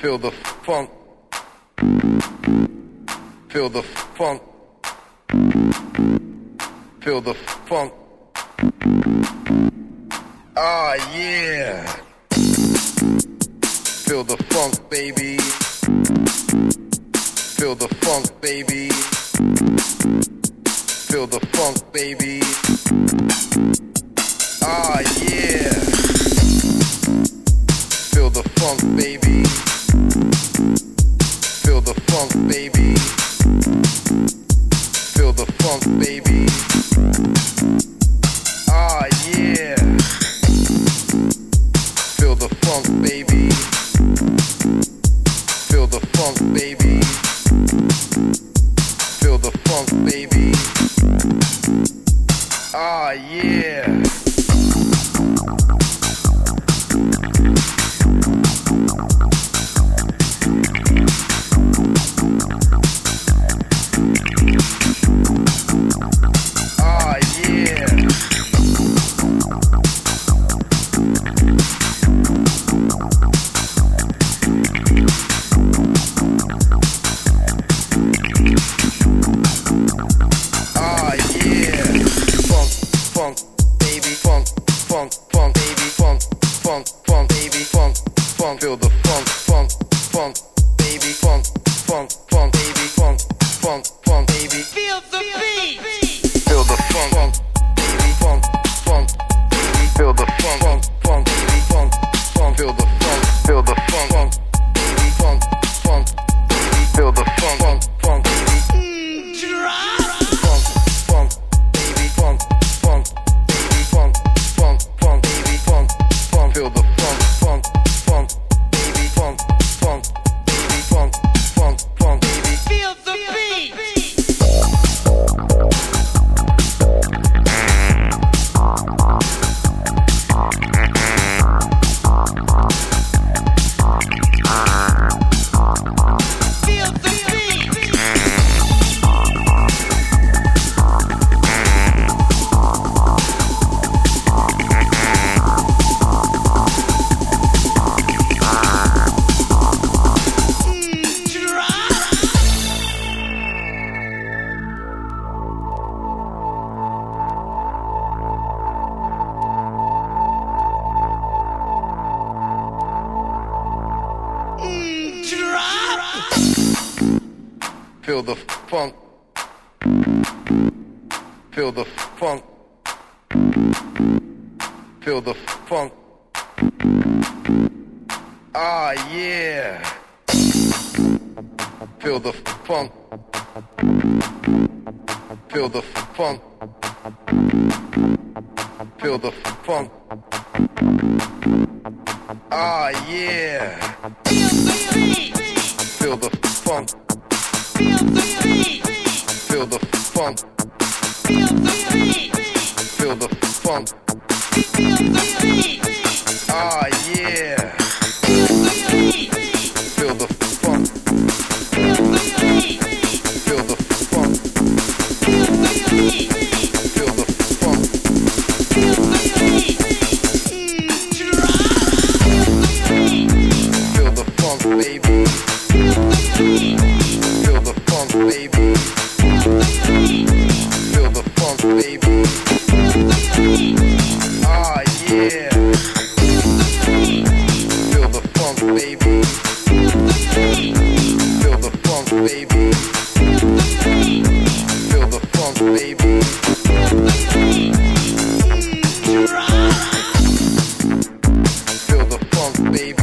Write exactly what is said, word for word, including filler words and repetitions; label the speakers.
Speaker 1: Feel the funk. Feel the funk. Feel the funk. Ah, yeah. Feel the funk, baby. Feel the funk, baby. Feel the funk, baby. Ah, yeah. Feel the funk, baby. Feel the funk, baby. Feel the funk, baby. Ah, yeah. Feel the funk, baby. Feel the funk, baby. Feel the funk, baby. Ah, yeah. Ah, yeah. Ah, yeah. Funk, funk, baby, funk, funk, funk, baby, funk, funk, funk, baby, funk, funk. Feel the funk, funk, funk, baby, funk, funk, funk, baby, funk, funk, funk, baby.
Speaker 2: Feel the beat.
Speaker 1: Feel the funk, funk, baby, funk, funk, baby. Feel the funk, funk, funk, baby, funk, funk. Feel the funk, feel the funk, funk, baby, funk, funk, baby. Feel the funk, funk, funk, baby.
Speaker 2: Mm, drop.
Speaker 1: Funk, funk, baby, funk, funk, baby, funk, funk, funk, baby, funk, funk. Feel the funk, funk, funk, baby, funk, funk, baby, funk, funk, funk, baby.
Speaker 2: Feel the beat. Feel the beat. Mm, drop. Mm, drop.
Speaker 1: Feel the funk. Feel the funk. Feel the funk. Ah, yeah. Feel the funk. Feel the funk. Feel the funk. Ah, yeah.
Speaker 2: Feel the beat.
Speaker 1: Feel the funk.
Speaker 2: Feel the beat.
Speaker 1: Feel the funk.
Speaker 2: Feel the beat.
Speaker 1: Feel the funk.
Speaker 2: Feel the beat.
Speaker 1: Ah, yeah.
Speaker 2: Feel the beat.
Speaker 1: Feel the funk.
Speaker 2: Feel the beat.
Speaker 1: Feel the funk.
Speaker 2: Feel the beat.
Speaker 1: Feel the funk.
Speaker 2: Feel the beat. Mm, drop. Feel the beat.
Speaker 1: Feel the funk, baby.
Speaker 2: Feel the beat.
Speaker 1: Feel the funk, baby.
Speaker 2: Feel the beat.
Speaker 1: Feel the funk, baby.
Speaker 2: Feel the beat.
Speaker 1: Ah, yeah.
Speaker 2: Feel the beat.
Speaker 1: Feel the funk, baby.
Speaker 2: Feel the beat.
Speaker 1: Feel the funk, baby.
Speaker 2: Feel the beat.
Speaker 1: Feel the funk, baby.
Speaker 2: Feel the beat. Mm, drop.
Speaker 1: Feel the funk, baby.